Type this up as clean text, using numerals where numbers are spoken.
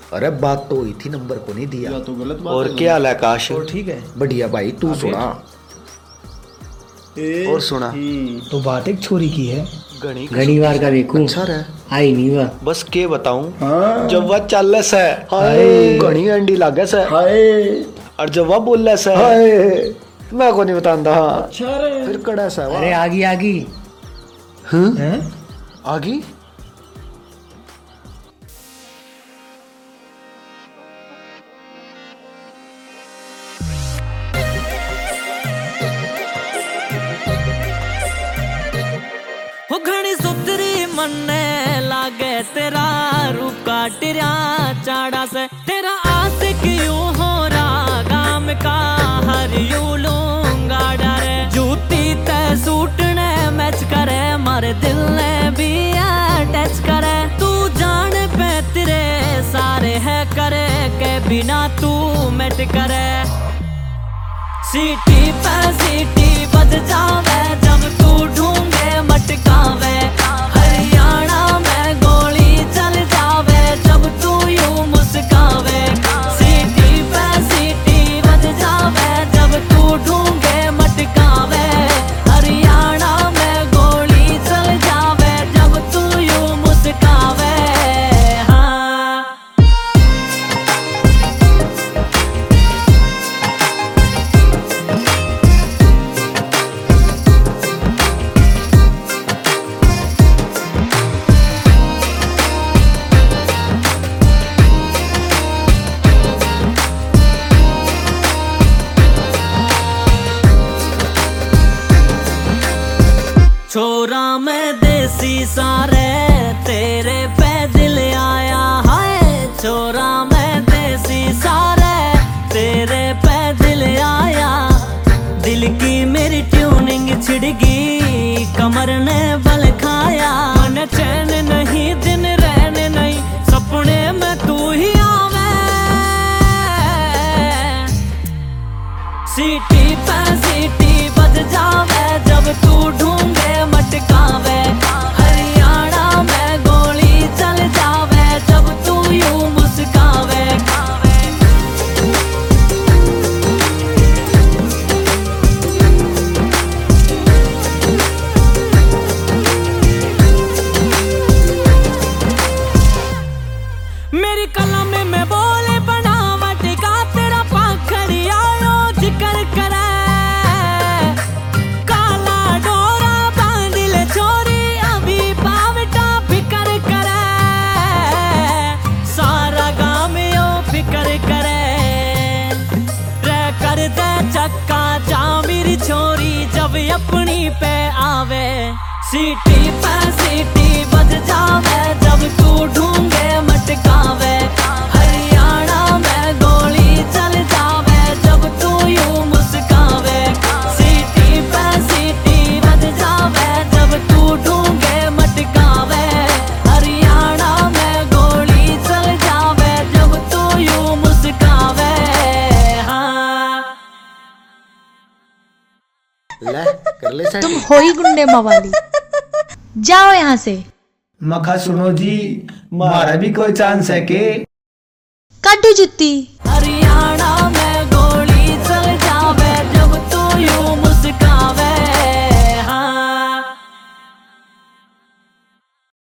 अरे बात तो हुई थी, नंबर को नहीं दिया। तो गलत बात और क्या हाल है आकाश? और ठीक है। बढ़िया भाई, तू सुना। और सुना। तो बात एक छोरी की है, घनी बार का देखूं, अच्छा रहा। आई नहीं वह। बस के बताऊं, हाँ। जब वह चल से हाय। घनी अंडी लागे से, हाय और जब वह बोल से हाय। मैं को नहीं बतांदा। अच्छा रे। फिर कड़ा सा अरे आगी आगी हैं? आगी हो घनी सुतरी मन्ने लागे तेरा रूप काटिया चाड़ा से, तेरा आशिक यूं हो रहा गाम का हर यू लूंगा डरे, जूती ते सूटने मैच करे मारे दिल ने भी टच करे, तू जान पे तेरे सारे है करे के बिना तू मेट करे, सीटी पे सीटी बज जावे जब तू ढूंढे मटकावे, हरियाणा में गोली चल जावे जब तू यूं मुस्कावे, सीटी पे सीटी बज जावे जब तू ढूंढे मटकावे, हरियाणा में गोली चल जावे जब तू यूं मुस्कावे। हाँ छोरा में देसी सारे तेरे पे दिल आया है, छोरा में देसी सारे तेरे पे दिल आया, दिल की मेरी ट्यूनिंग छिड़गी कमर ने बल खाया, मन चैन नहीं दिन रहने नहीं सपने में तू ही आवे, सीटी पे सीटी बज जावे जब तू ढूंढे मटकावे, हरियाणा में गोली चल जावे जब तू यूं मुस्कावे। मेरी कलम में बोले बनावट का तेरा पाखड़ी आयो जिक्र करे, काला डोरा बांध ले छोरी अभी पावटा फिकर करे, सारा गाँव यो फिकर करे, रे कर दे चक्का जा मेरी छोरी जब अपनी पे आवे, सीटी पे सीटी बज जावे जब तू ढूंढे मटकावे, हरियाणा में गोली चल जावे जब तू यूं मुस्कावे, सीटी पे सीटी बज जावे जब तू ढूंढे मटकावे, हरियाणा में गोली चल जावे जब तू यूं मुस्कावे। हाँ ले कर ले तुम हो ही गुंडे मवाली, जाओ यहाँ से। मखा सुनो जी, मारा भी कोई चांस है के? काटू जुत्ती। हरियाणा में गोली चल जावे जब तू यूं